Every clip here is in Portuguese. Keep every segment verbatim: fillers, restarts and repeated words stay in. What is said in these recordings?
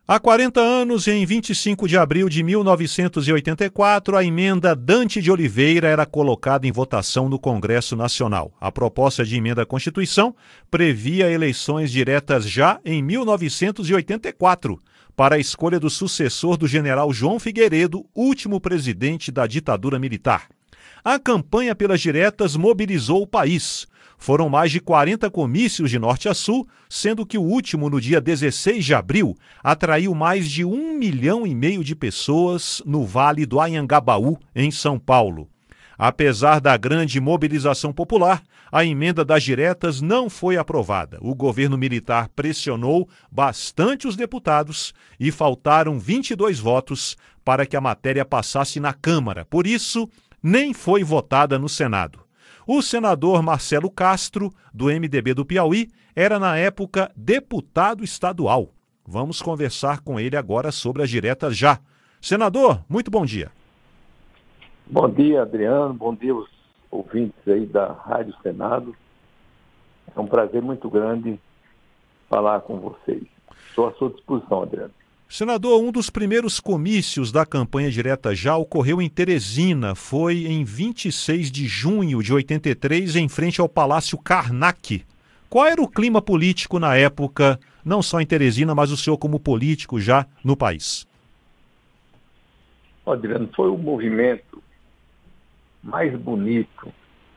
Há quarenta anos, em vinte e cinco de abril de mil novecentos e oitenta e quatro, a emenda Dante de Oliveira era colocada em votação no Congresso Nacional. A proposta de emenda à Constituição previa eleições diretas já em mil novecentos e oitenta e quatro, para a escolha do sucessor do general João Figueiredo, último presidente da ditadura militar. A campanha pelas diretas mobilizou o país. Foram mais de quarenta comícios de norte a sul, sendo que o último, no dia dezesseis de abril, atraiu mais de um milhão e meio de pessoas no Vale do Anhangabaú, em São Paulo. Apesar da grande mobilização popular, a emenda das diretas não foi aprovada. O governo militar pressionou bastante os deputados e faltaram vinte e dois votos para que a matéria passasse na Câmara. Por isso, nem foi votada no Senado. O senador Marcelo Castro, do M D B do Piauí, era na época deputado estadual. Vamos conversar com ele agora sobre as diretas já. Senador, muito bom dia. Bom dia, Adriano. Bom dia aos ouvintes aí da Rádio Senado. É um prazer muito grande falar com vocês. Estou à sua disposição, Adriano. Senador, um dos primeiros comícios da campanha direta já ocorreu em Teresina. Foi em vinte e seis de junho de oitenta e três, em frente ao Palácio Karnak. Qual era o clima político na época, não só em Teresina, mas o senhor como político já no país? Adriano, foi o movimento mais bonito,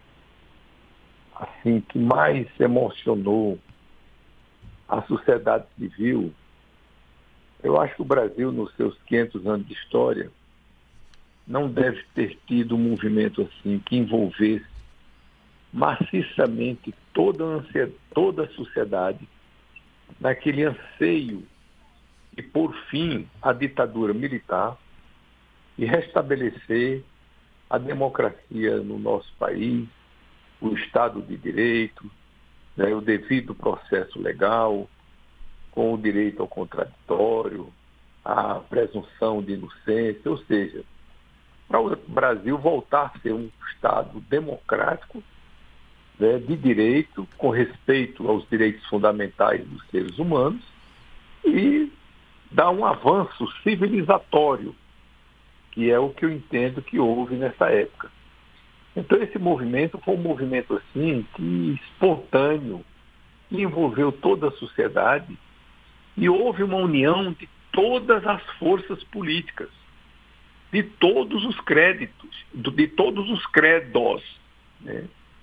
assim, que mais emocionou a sociedade civil. Eu acho que o Brasil, nos seus quinhentos anos de história, não deve ter tido um movimento assim que envolvesse maciçamente toda a, ansiedade, toda a sociedade naquele anseio de pôr fim à ditadura militar e restabelecer a democracia no nosso país, o Estado de Direito, né, o devido processo legal, com o direito ao contraditório, a presunção de inocência, ou seja, para o Brasil voltar a ser um Estado democrático, né, de direito, com respeito aos direitos fundamentais dos seres humanos e dar um avanço civilizatório, que é o que eu entendo que houve nessa época. Então esse movimento foi um movimento assim, que espontâneo, que envolveu toda a sociedade. E houve uma união de todas as forças políticas, de todos os créditos, de todos os credos, né?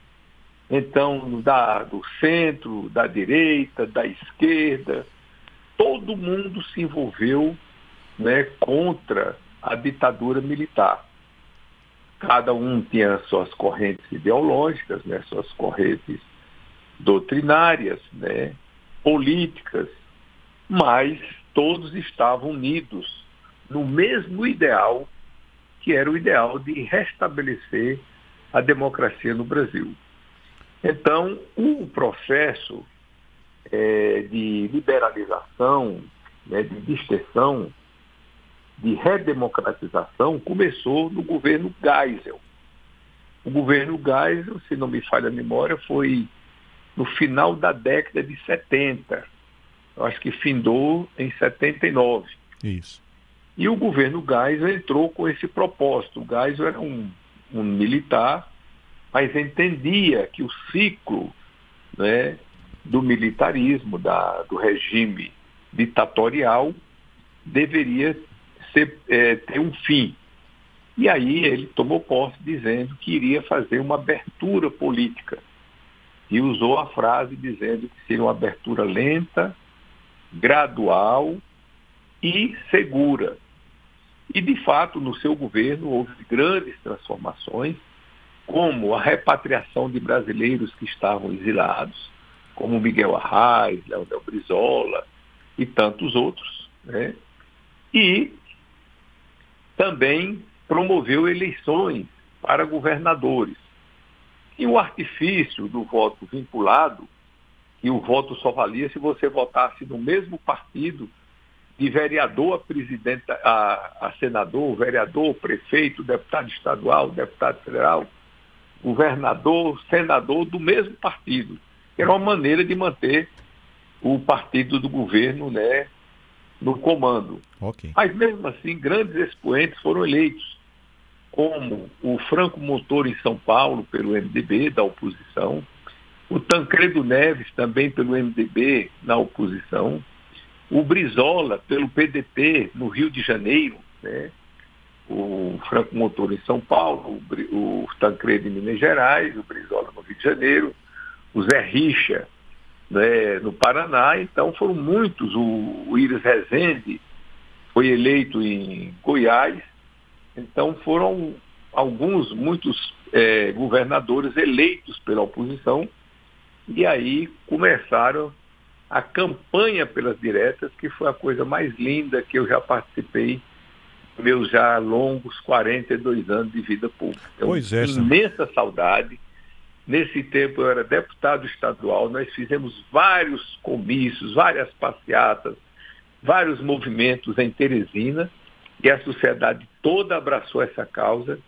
Então, da, do centro, da direita, da esquerda, todo mundo se envolveu, né, contra a ditadura militar. Cada um tinha suas correntes ideológicas, né, suas correntes doutrinárias, né, políticas, mas todos estavam unidos no mesmo ideal, que era o ideal de restabelecer a democracia no Brasil. Então, o processo é, de liberalização, né, de distensão, de redemocratização, começou no governo Geisel. O governo Geisel, se não me falha a memória, foi no final da década de setenta. Eu acho que findou em setenta e nove. Isso. E o governo Geisel entrou com esse propósito. O Geisel era um, um militar, mas entendia que o ciclo, né, do militarismo, da, do regime ditatorial, deveria ser, é, ter um fim. E aí ele tomou posse dizendo que iria fazer uma abertura política. E usou a frase dizendo que seria uma abertura lenta, gradual e segura. E, de fato, no seu governo houve grandes transformações, como a repatriação de brasileiros que estavam exilados, como Miguel Arraes, Leonel Brizola e tantos outros, né? E também promoveu eleições para governadores. E o artifício do voto vinculado, que o voto só valia se você votasse no mesmo partido, de vereador a presidente, a, a senador, vereador, prefeito, deputado estadual, deputado federal, governador, senador do mesmo partido. Era uma maneira de manter o partido do governo, né, no comando. Okay. Mas mesmo assim, grandes expoentes foram eleitos, como o Franco Montoro em São Paulo, pelo M D B, da oposição, o Tancredo Neves, também pelo M D B, na oposição, o Brizola, pelo P D T, no Rio de Janeiro, né? O Franco Montoro em São Paulo, o, o Tancredo em Minas Gerais, o Brizola no Rio de Janeiro, o Zé Richa, né, no Paraná. Então foram muitos. O, o Iris Rezende foi eleito em Goiás. Então foram alguns, muitos é, governadores eleitos pela oposição, e aí começaram a campanha pelas diretas, que foi a coisa mais linda que eu já participei em meus já longos quarenta e dois anos de vida pública. Então, pois é, imensa saudade. Nesse tempo eu era deputado estadual, nós fizemos vários comícios, várias passeatas, vários movimentos em Teresina, e a sociedade toda abraçou essa causa,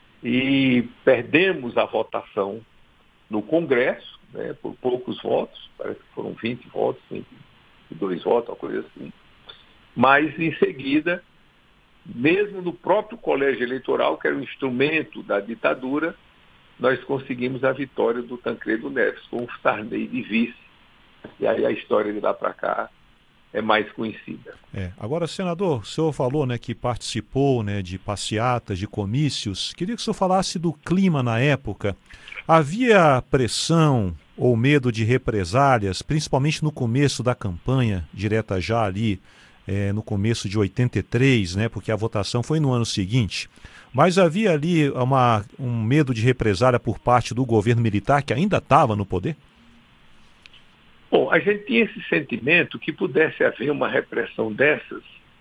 e perdemos a votação no Congresso, né, por poucos votos, parece que foram vinte votos, vinte e dois votos, uma coisa assim. Mas, em seguida, mesmo no próprio colégio eleitoral, que era um instrumento da ditadura, nós conseguimos a vitória do Tancredo Neves, com o Sarney de vice. E aí a história de lá para cá é mais conhecida. É. Agora, senador, o senhor falou, né, que participou, né, de passeatas, de comícios. Queria que o senhor falasse do clima na época. Havia pressão ou medo de represálias, principalmente no começo da campanha, direta já ali, é, no começo de oitenta e três, né, porque a votação foi no ano seguinte. Mas havia ali uma, um medo de represália por parte do governo militar, que ainda estava no poder? Bom, a gente tinha esse sentimento que pudesse haver uma repressão dessas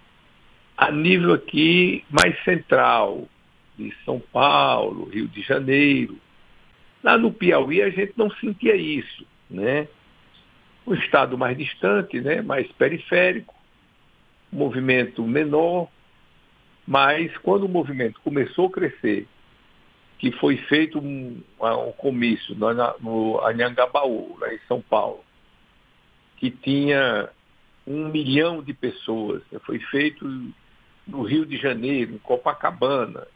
a nível aqui mais central, de São Paulo, Rio de Janeiro. Lá no Piauí a gente não sentia isso, né? Um estado mais distante, né? Mais periférico, movimento menor, mas quando o movimento começou a crescer, que foi feito um, um comício no, no Anhangabaú, lá em São Paulo, que tinha um milhão de pessoas, foi feito no Rio de Janeiro, em Copacabana,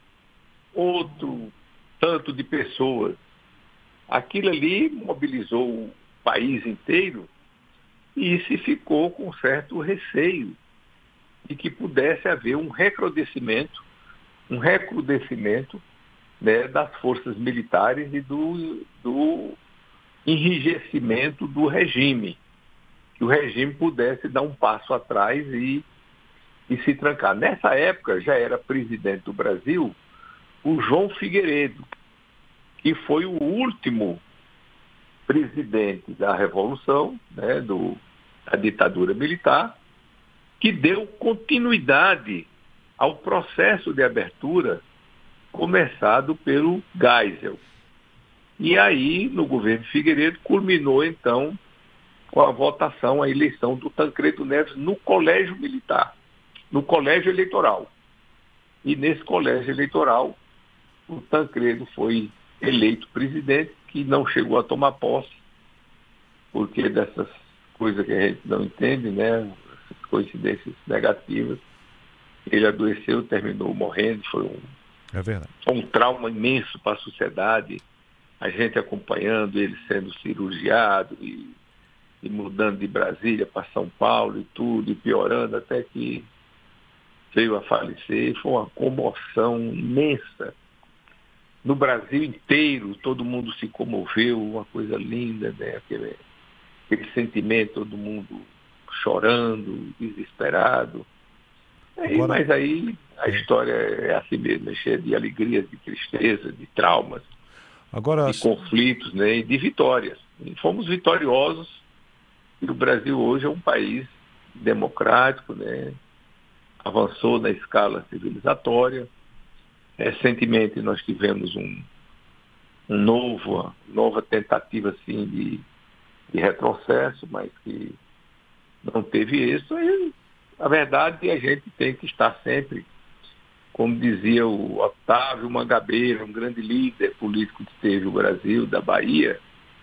outro tanto de pessoas. Aquilo ali mobilizou o país inteiro e se ficou com certo receio de que pudesse haver um recrudescimento, um recrudescimento, né, das forças militares e do, do enrijecimento do regime, que o regime pudesse dar um passo atrás e, e se trancar. Nessa época já era presidente do Brasil o João Figueiredo, que foi o último presidente da Revolução, né, do, da ditadura militar, que deu continuidade ao processo de abertura começado pelo Geisel. E aí, no governo Figueiredo, culminou, então, com a votação, a eleição do Tancredo Neves no colégio militar, no colégio eleitoral. E nesse colégio eleitoral, o Tancredo foi eleito presidente, que não chegou a tomar posse, porque dessas coisas que a gente não entende, né, essas coincidências negativas, ele adoeceu, terminou morrendo, foi um, é verdade. um trauma imenso para a sociedade, a gente acompanhando ele sendo cirurgiado e, e mudando de Brasília para São Paulo e tudo, e piorando até que veio a falecer. Foi uma comoção imensa. No Brasil inteiro, todo mundo se comoveu, uma coisa linda, né? Aquele, aquele sentimento, todo mundo chorando, desesperado. Aí, Agora, mas aí a é. história é assim mesmo, é cheia de alegrias, de tristeza, de traumas, Agora, de conflitos, né? E de vitórias. E fomos vitoriosos, e o Brasil hoje é um país democrático, né? Avançou na escala civilizatória. Recentemente nós tivemos um, um novo, nova tentativa assim, de, de retrocesso, mas que não teve êxito. E, na verdade, a gente tem que estar sempre, como dizia o Otávio Mangabeira, um grande líder político que teve o Brasil, da Bahia.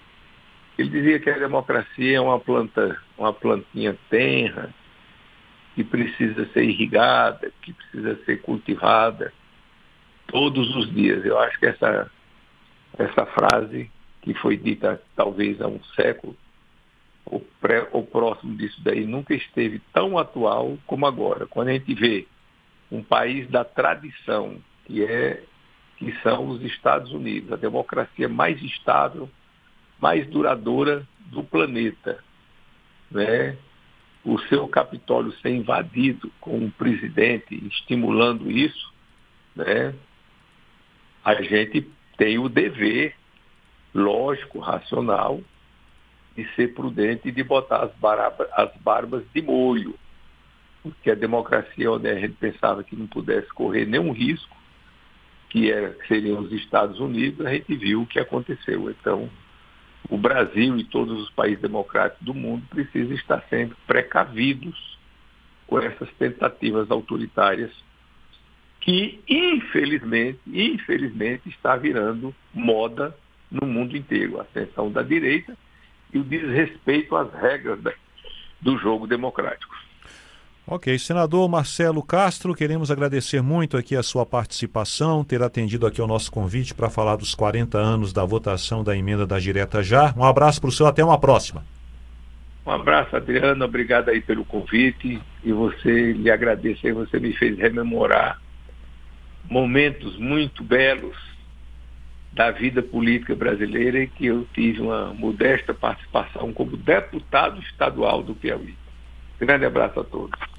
Ele dizia que a democracia é uma planta, uma plantinha tenra, que precisa ser irrigada, que precisa ser cultivada todos os dias. Eu acho que essa, essa frase, que foi dita talvez há um século, ou, pré, ou próximo disso daí, nunca esteve tão atual como agora. Quando a gente vê um país da tradição, que, é, que são os Estados Unidos, a democracia mais estável, mais duradoura do planeta, né? O seu Capitólio ser invadido com um presidente estimulando isso, né? A gente tem o dever lógico, racional, de ser prudente e de botar as, barba, as barbas de molho, porque a democracia, onde a gente pensava que não pudesse correr nenhum risco, que, era, que seriam os Estados Unidos, a gente viu o que aconteceu. Então, o Brasil e todos os países democráticos do mundo precisam estar sempre precavidos com essas tentativas autoritárias que, infelizmente, infelizmente, está virando moda no mundo inteiro. A ascensão da direita e o desrespeito às regras da, do jogo democrático. Ok, senador Marcelo Castro, queremos agradecer muito aqui a sua participação, ter atendido aqui ao nosso convite para falar dos quarenta anos da votação da emenda da Direta Já. Um abraço para o senhor, até uma próxima. Um abraço, Adriano, obrigado aí pelo convite, e você, lhe agradeço aí, você me fez rememorar momentos muito belos da vida política brasileira, em que eu tive uma modesta participação como deputado estadual do Piauí. Grande abraço a todos.